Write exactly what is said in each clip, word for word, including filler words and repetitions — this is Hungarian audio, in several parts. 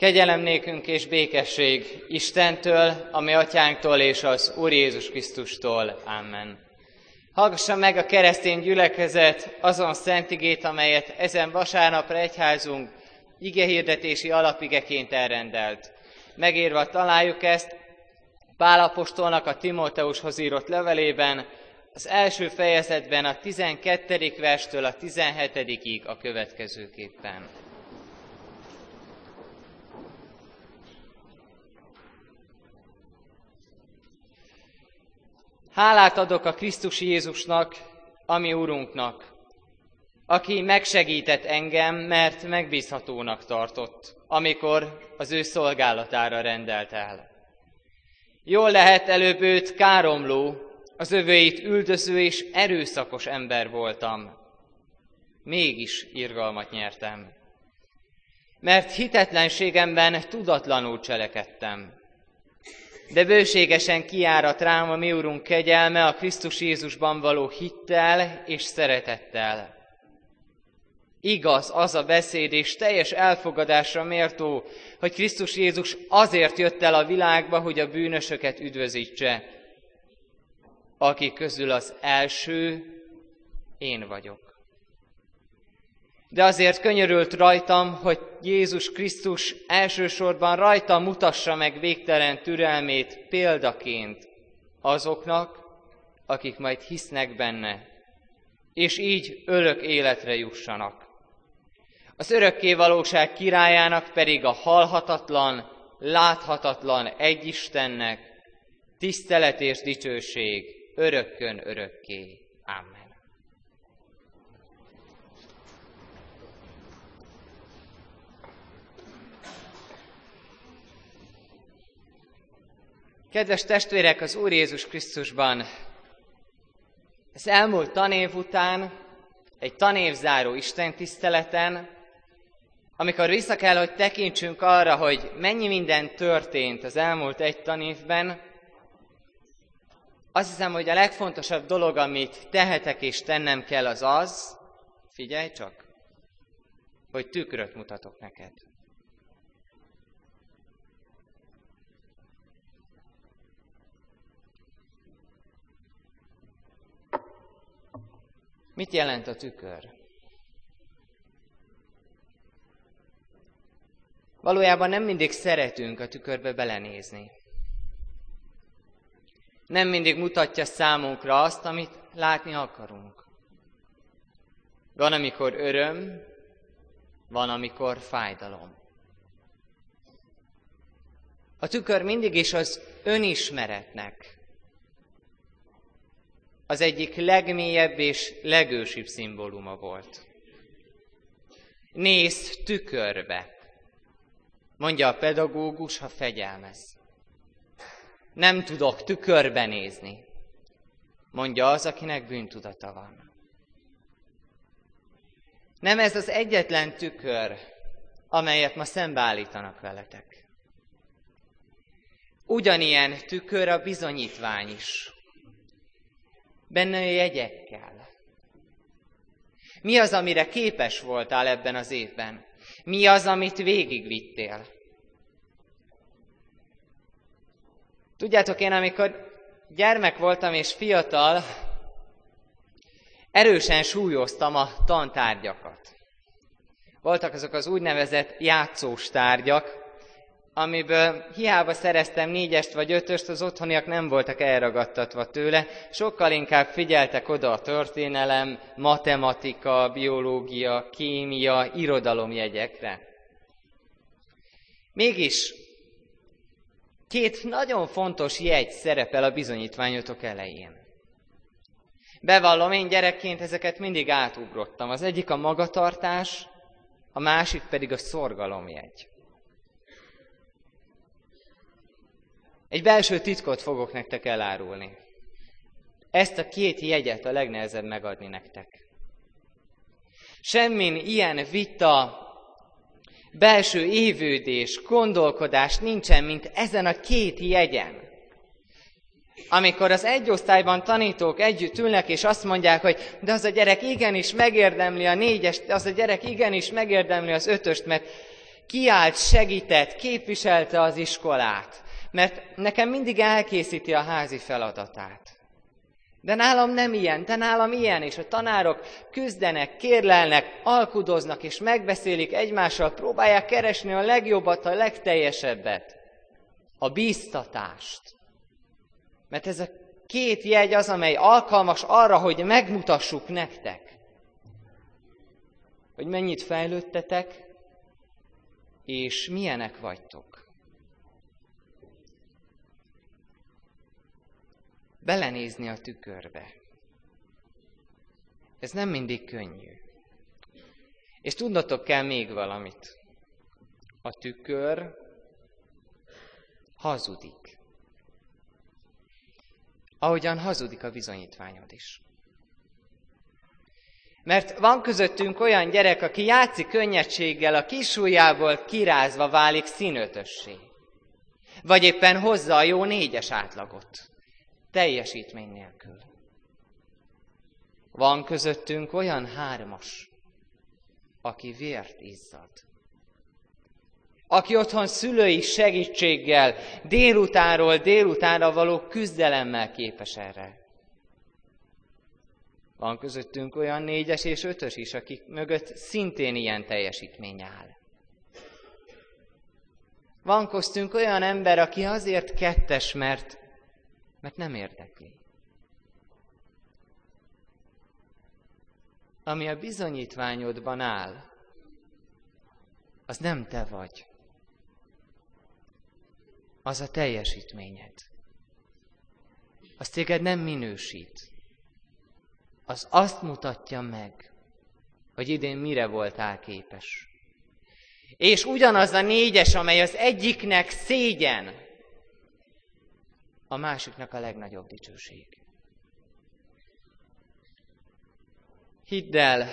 Kegyelem nékünk és békesség Istentől, a mi atyánktól és az Úr Jézus Krisztustól. Amen. Hallgassa meg a keresztény gyülekezet azon szent igét, amelyet ezen vasárnapra egyházunk igehirdetési alapigeként elrendelt. Megírva találjuk ezt Pál apostolnak a Timóteushoz írott levelében, az első fejezetben a tizenkettedik verstől a tizenhetedikig a következőképpen. Hálát adok a Krisztus Jézusnak, a mi Urunknak, aki megsegített engem, mert megbízhatónak tartott, amikor az ő szolgálatára rendelt el. Jól lehet, előbb őt káromló, az övéit üldöző és erőszakos ember voltam. Mégis irgalmat nyertem, mert hitetlenségemben tudatlanul cselekedtem. De bőségesen kiárat rám a mi Urunk kegyelme a Krisztus Jézusban való hittel és szeretettel. Igaz az a beszéd és teljes elfogadásra méltó, hogy Krisztus Jézus azért jött el a világba, hogy a bűnösöket üdvözítse, akik közül az első én vagyok. De azért könyörült rajtam, hogy Jézus Krisztus elsősorban rajtam mutassa meg végtelen türelmét példaként azoknak, akik majd hisznek benne, és így örök életre jussanak. Az örökkévalóság királyának pedig a halhatatlan, láthatatlan egy Istennek tisztelet és dicsőség örökkön örökké. Amen. Kedves testvérek, az Úr Jézus Krisztusban, az elmúlt tanév után, egy tanévzáró istentiszteleten, amikor vissza kell, hogy tekintsünk arra, hogy mennyi minden történt az elmúlt egy tanévben, azt hiszem, hogy a legfontosabb dolog, amit tehetek és tennem kell, az az, figyelj csak, hogy tükröt mutatok neked. Mit jelent a tükör? Valójában nem mindig szeretünk a tükörbe belenézni. Nem mindig mutatja számunkra azt, amit látni akarunk. Van, amikor öröm, van, amikor fájdalom. A tükör mindig is az önismeretnek az egyik legmélyebb és legősibb szimbóluma volt. Nézz tükörbe, mondja a pedagógus, ha fegyelmez. Nem tudok tükörbe nézni, mondja az, akinek bűntudata van. Nem ez az egyetlen tükör, amelyet ma szembeállítanak veletek. Ugyanilyen tükör a bizonyítvány is. Benne a jegyekkel. Mi az, amire képes voltál ebben az évben? Mi az, amit végigvittél? Tudjátok, én amikor gyermek voltam és fiatal, erősen súlyoztam a tantárgyakat. Voltak azok az úgynevezett játszós tárgyak, amiből hiába szereztem négyest vagy ötöst, az otthoniak nem voltak elragadtatva tőle, sokkal inkább figyeltek oda a történelem, matematika, biológia, kémia, irodalomjegyekre. Mégis két nagyon fontos jegy szerepel a bizonyítványotok elején. Bevallom, én gyerekként ezeket mindig átugrottam. Az egyik a magatartás, a másik pedig a szorgalomjegy. Egy belső titkot fogok nektek elárulni. Ezt a két jegyet a legnehezebb megadni nektek. Semmin ilyen vita, belső évődés, gondolkodás nincsen, mint ezen a két jegyen. Amikor az egy osztályban tanítók együtt ülnek, és azt mondják, hogy de az a gyerek igenis megérdemli a négyest, az a gyerek igenis megérdemli az ötöst, mert kiállt, segített, képviselte az iskolát, mert nekem mindig elkészíti a házi feladatát. De nálam nem ilyen, de nálam ilyen, és a tanárok küzdenek, kérlelnek, alkudoznak, és megbeszélik egymással, próbálják keresni a legjobbat, a legteljesebbet, a bíztatást. Mert ez a két jegy az, amely alkalmas arra, hogy megmutassuk nektek, hogy mennyit fejlődtetek, és milyenek vagytok. Belenézni a tükörbe. Ez nem mindig könnyű. És tudnotok kell még valamit. A tükör hazudik. Ahogyan hazudik a bizonyítványod is. Mert van közöttünk olyan gyerek, aki játszik könnyedséggel, a kisujjából kirázva válik színötössé. Vagy éppen hozza a jó négyes átlagot. Teljesítmény nélkül. Van közöttünk olyan hármas, aki vért izzad. Aki otthon szülői segítséggel, délutánról délutánra való küzdelemmel képes erre. Van közöttünk olyan négyes és ötös is, akik mögött szintén ilyen teljesítmény áll. Van köztünk olyan ember, aki azért kettes, mert, mert nem érdekli. Ami a bizonyítványodban áll, az nem te vagy. Az a teljesítményed. Az téged nem minősít. Az azt mutatja meg, hogy idén mire voltál képes. És ugyanaz a négyes, amely az egyiknek szégyen, a másiknak a legnagyobb dicsőség. Hidd el,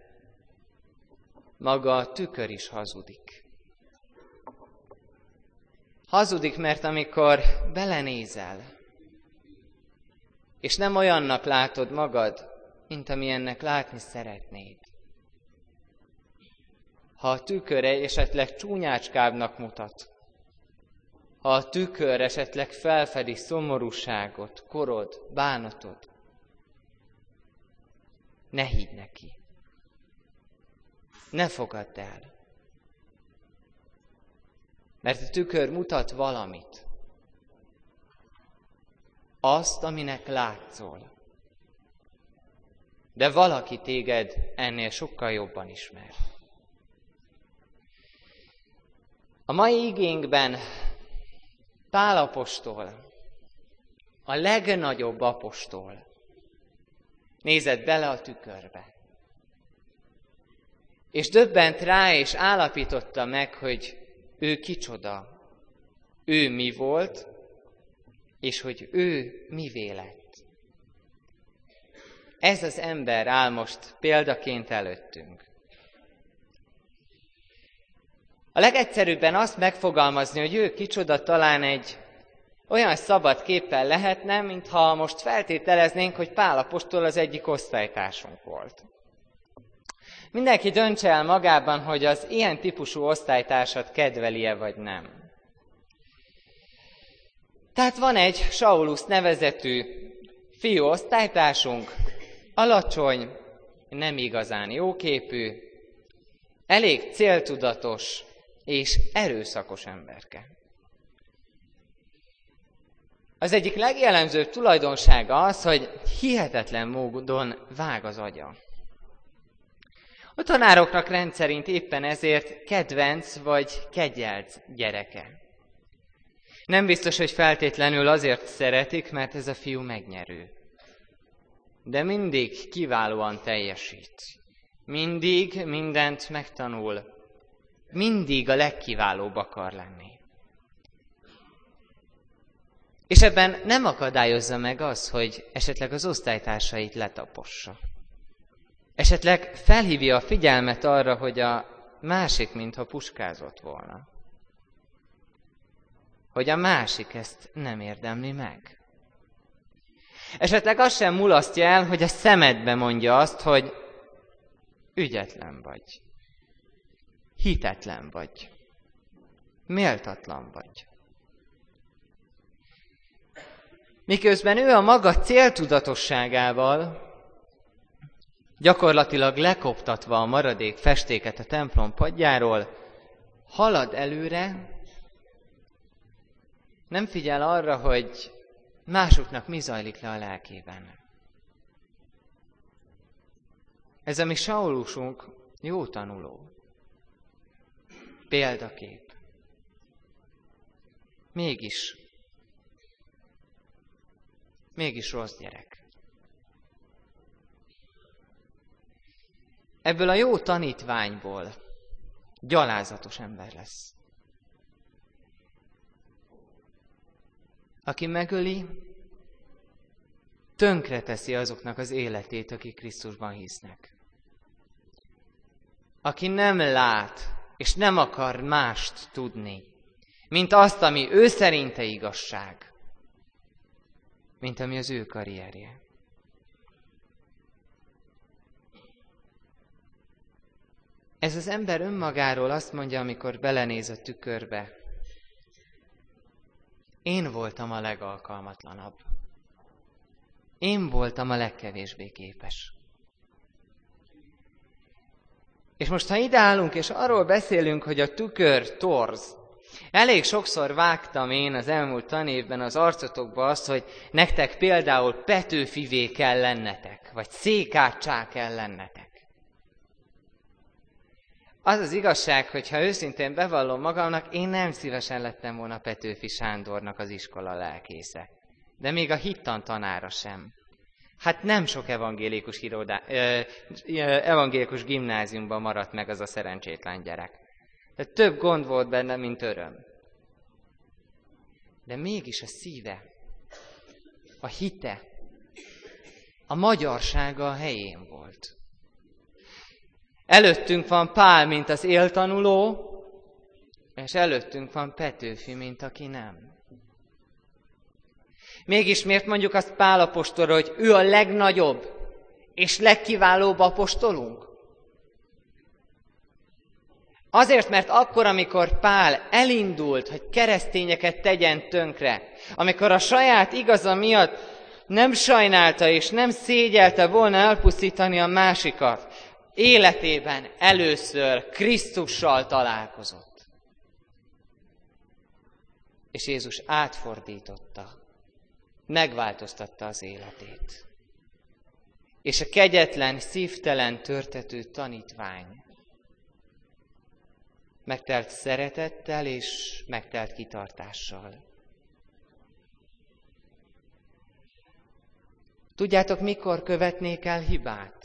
maga a tükör is hazudik. Hazudik, mert amikor belenézel, és nem olyannak látod magad, mint amilyennek látni szeretnéd. Ha a tükör esetleg csúnyácskábbnak mutat, ha a tükör esetleg felfedi szomorúságot, korod, bánatod, ne higgy neki. Ne fogadd el. Mert a tükör mutat valamit. Azt, aminek látszol. De valaki téged ennél sokkal jobban ismer. A mai igénkben Pál apostol, a legnagyobb apostol, nézett bele a tükörbe. És döbbent rá, és állapította meg, hogy ő kicsoda, ő mi volt, és hogy ő mivé lett. Ez az ember áll most példaként előttünk. A legegyszerűbben azt megfogalmazni, hogy ő kicsoda, talán egy olyan szabad képpel lehetne, mintha most feltételeznénk, hogy Pál apostol az egyik osztálytársunk volt. Mindenki döntse el magában, hogy az ilyen típusú osztálytársat kedveli-e vagy nem. Tehát van egy Saulus nevezetű fiú osztálytársunk, alacsony, nem igazán jóképű, elég céltudatos és erőszakos emberke. Az egyik legjellemzőbb tulajdonsága az, hogy hihetetlen módon vág az agya. A tanároknak rendszerint éppen ezért kedvenc vagy kegyelt gyereke. Nem biztos, hogy feltétlenül azért szeretik, mert ez a fiú megnyerő. De mindig kiválóan teljesít. Mindig mindent megtanul. Mindig a legkiválóbb akar lenni. És ebben nem akadályozza meg az, hogy esetleg az osztálytársait letapossa. Esetleg felhívja a figyelmet arra, hogy a másik mintha puskázott volna. Hogy a másik ezt nem érdemli meg. Esetleg azt sem mulasztja el, hogy a szemedbe mondja azt, hogy ügyetlen vagy. Hitetlen vagy. méltatlan vagy. Miközben ő a maga céltudatosságával, gyakorlatilag lekoptatva a maradék festéket a templom padjáról, halad előre, nem figyel arra, hogy másoknak mi zajlik le a lelkében. Ez a mi Saulusunk jó tanuló, példakép. Mégis, mégis rossz gyerek. Ebből a jó tanítványból gyalázatos ember lesz. Aki megöli, tönkreteszi azoknak az életét, akik Krisztusban hisznek. Aki nem lát, és nem akar mást tudni, mint azt, ami ő szerinte igazság, mint ami az ő karrierje. Ez az ember önmagáról azt mondja, amikor belenéz a tükörbe: én voltam a legalkalmatlanabb. Én voltam a legkevésbé képes. És most, ha ide állunk, és arról beszélünk, hogy a tükör torz, elég sokszor vágtam én az elmúlt tanévben az arcotokba azt, hogy nektek például Petőfivé kell lennetek, vagy Székácsá kell lennetek. Az az igazság, hogy ha őszintén bevallom magamnak, én nem szívesen lettem volna Petőfi Sándornak az iskola lelkésze. De még a hittan tanára sem. Hát nem sok evangélikus, irodá, ö, ö, evangélikus gimnáziumban maradt meg az a szerencsétlen gyerek. De több gond volt benne, mint öröm. De mégis a szíve, a hite, a magyarsága a helyén volt. Előttünk van Pál, mint az éltanuló, és előttünk van Petőfi, mint aki nem. Mégis miért mondjuk azt Pál apostolra, hogy ő a legnagyobb és legkiválóbb apostolunk? Azért, mert akkor, amikor Pál elindult, hogy keresztényeket tegyen tönkre, amikor a saját igaza miatt nem sajnálta és nem szégyelte volna elpusztítani a másikat, életében először Krisztussal találkozott. És Jézus átfordította, megváltoztatta az életét. És a kegyetlen, szívtelen, törtető tanítvány megtelt szeretettel és megtelt kitartással. Tudjátok, mikor követnék el hibát?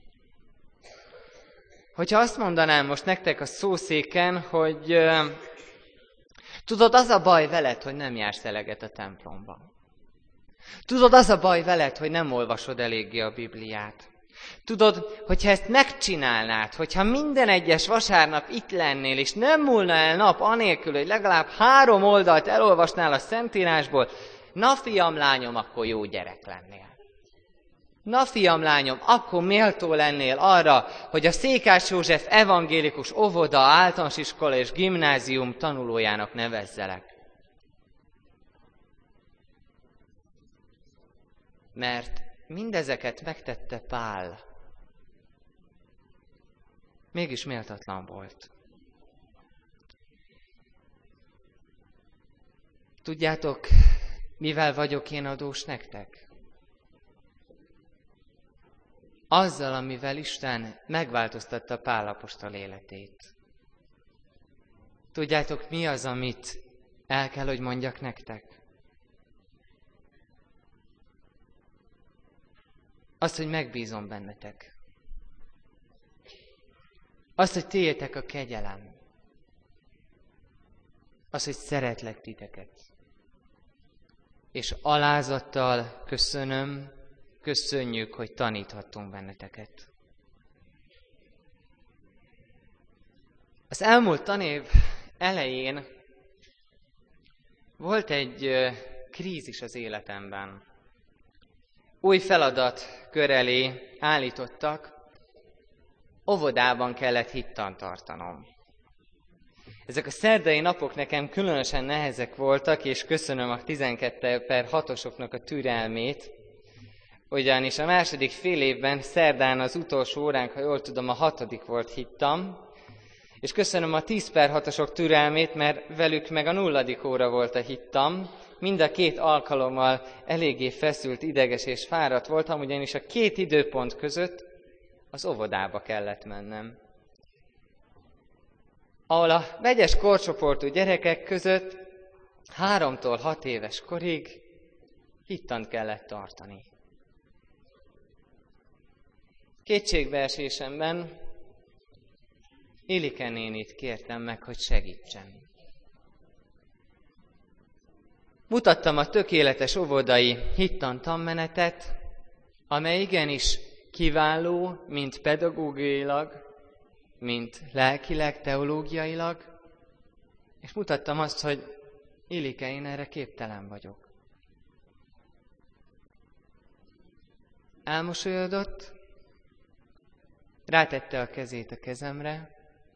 Hogyha azt mondanám most nektek a szószéken, hogy uh, tudod, az a baj veled, hogy nem jársz eleget a templomban. Tudod, az a baj veled, hogy nem olvasod eléggé a Bibliát. Tudod, hogyha ezt megcsinálnád, hogyha minden egyes vasárnap itt lennél, és nem múlna el nap anélkül, hogy legalább három oldalt elolvasnál a Szentírásból, na fiam, lányom, akkor jó gyerek lennél. Na fiam, lányom, akkor méltó lennél arra, hogy a Székás József evangélikus óvoda, általános iskola és gimnázium tanulójának nevezzelek. Mert mindezeket megtette Pál. Mégis méltatlan volt. Tudjátok, mivel vagyok én adós nektek? Azzal, amivel Isten megváltoztatta Pál apostol életét. Tudjátok, mi az, amit el kell, hogy mondjak nektek? Azt, hogy megbízom bennetek. Azt, hogy tiétek a kegyelem. Azt, hogy szeretlek titeket. És alázattal köszönöm, köszönjük, hogy taníthattunk benneteket. Az elmúlt tanév elején volt egy krízis az életemben. Új feladat kör elé állítottak, óvodában kellett hittant tartanom. Ezek a szerdai napok nekem különösen nehezek voltak, és köszönöm a tizenkettő per hatosoknak a türelmét, ugyanis a második fél évben szerdán az utolsó óránk, ha jól tudom, a hatodik volt hittam, és köszönöm a tíz per hatosok türelmét, mert velük meg a nulladik óra volt a hittam. Mind a két alkalommal eléggé feszült, ideges és fáradt voltam, ugyanis a két időpont között az óvodába kellett mennem, ahol a vegyes korcsoportú gyerekek között háromtól hat éves korig hittant kellett tartani. Kétségbeesésemben Ilike nénit kértem meg, hogy segítsen. Mutattam a tökéletes óvodai hittan tanmenetet, amely igenis kiváló, mint pedagógiailag, mint lelkileg, teológiailag, és mutattam azt, hogy Ilike, én erre képtelen vagyok. Elmosolyodott, rátette a kezét a kezemre,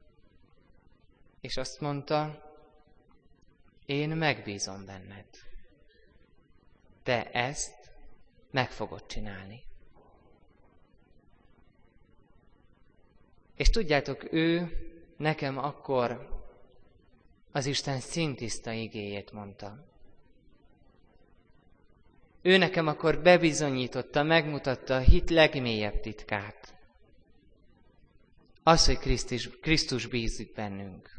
és azt mondta, én megbízom benned. Te ezt meg fogod csinálni. És tudjátok, ő nekem akkor az Isten szintiszta igéjét mondta. Ő nekem akkor bebizonyította, megmutatta a hit legmélyebb titkát. Az, hogy Krisztus, Krisztus bízik bennünk.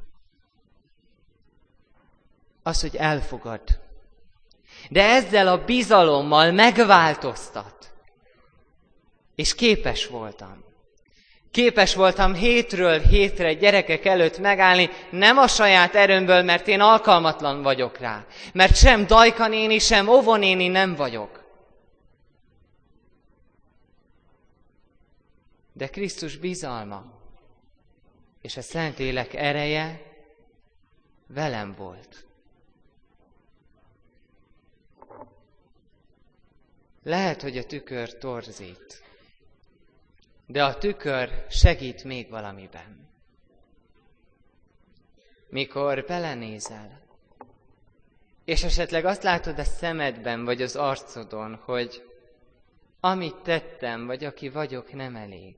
Az, hogy elfogad. De ezzel a bizalommal megváltoztat. És képes voltam. Képes voltam hétről hétre gyerekek előtt megállni, nem a saját erőmből, mert én alkalmatlan vagyok rá. Mert sem Dajka néni, sem Ovo néni nem vagyok. De Krisztus bizalma és a Szentlélek ereje velem volt. Lehet, hogy a tükör torzít, de a tükör segít még valamiben. Mikor belenézel, és esetleg azt látod a szemedben, vagy az arcodon, hogy amit tettem, vagy aki vagyok, nem elég.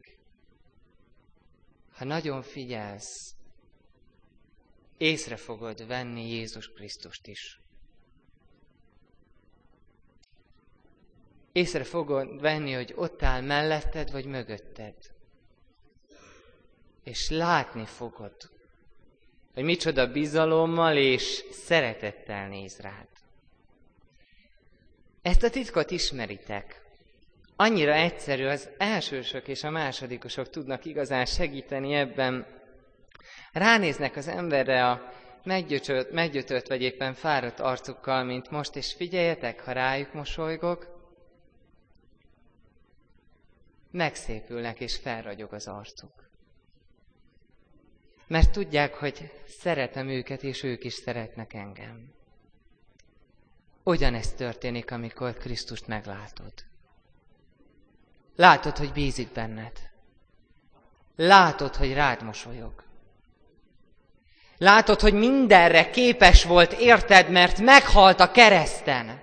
Ha nagyon figyelsz, észre fogod venni Jézus Krisztust is. Észre fogod venni, hogy ott áll melletted, vagy mögötted. És látni fogod, hogy micsoda bizalommal és szeretettel néz rád. Ezt a titkot ismeritek. Annyira egyszerű, az elsősök és a másodikosok tudnak igazán segíteni ebben. Ránéznek az emberre a meggyötört, meggyötört vagy éppen fáradt arcukkal, mint most, és figyeljetek, ha rájuk mosolygok, megszépülnek és felragyog az arcuk. Mert tudják, hogy szeretem őket, és ők is szeretnek engem. Ugyanezt történik, amikor Krisztust meglátod. Látod, hogy bízik benned. Látod, hogy rád mosolyog. Látod, hogy mindenre képes volt, érted, mert meghalt a kereszten.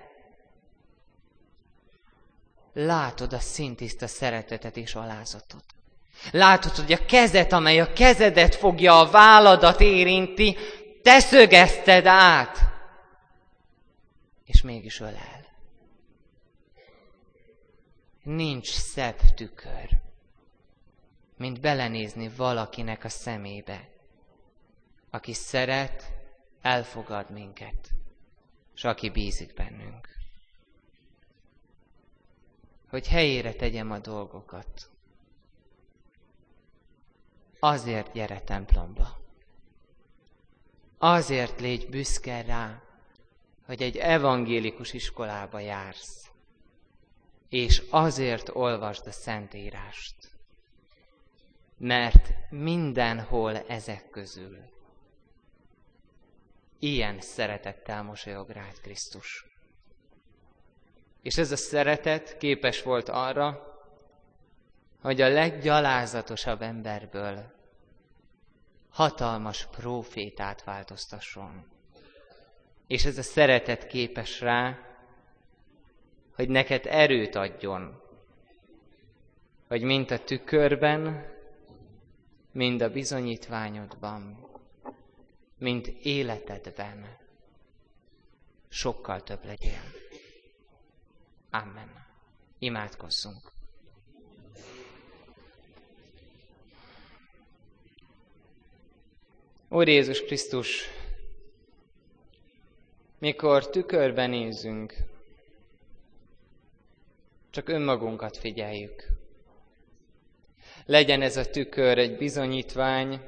Látod a szintiszta szeretetet és alázatot. Látod, hogy a kezet, amely a kezedet fogja, a válladat érinti, te szögezted át, és mégis ölel. Nincs szebb tükör, mint belenézni valakinek a szemébe, aki szeret, elfogad minket, és aki bízik bennünk. Hogy helyére tegyem a dolgokat. Azért gyere templomba. Azért légy büszke rá, hogy egy evangélikus iskolába jársz. És azért olvasd a Szentírást. Mert mindenhol ezek közül ilyen szeretettel mosolyog rád Krisztus. És ez a szeretet képes volt arra, hogy a leggyalázatosabb emberből hatalmas prófétát változtasson. És ez a szeretet képes rá, hogy neked erőt adjon, hogy mint a tükörben, mind a bizonyítványodban, mint életedben sokkal több legyen. Amen. Imádkozzunk. Úr Jézus Krisztus, mikor tükörbe nézünk, csak önmagunkat figyeljük. Legyen ez a tükör egy bizonyítvány,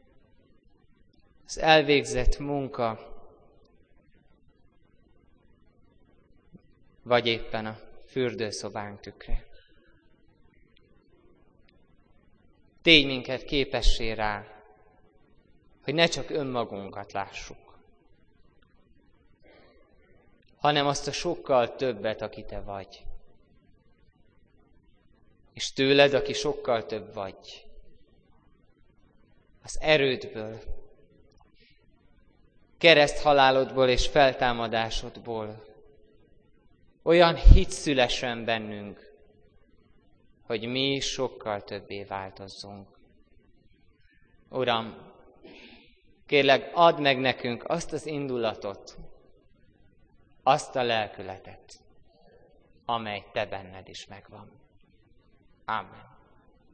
az elvégzett munka, vagy éppen a fürdőszobánk tükre. Tégy minket képessé rá, hogy ne csak önmagunkat lássuk, hanem azt a sokkal többet, aki te vagy. És tőled, aki sokkal több vagy, az erődből, kereszthalálodból és feltámadásodból olyan hit szülessen bennünk, hogy mi is sokkal többé változzunk. Uram, kérlek, add meg nekünk azt az indulatot, azt a lelkületet, amely te benned is megvan. Amen.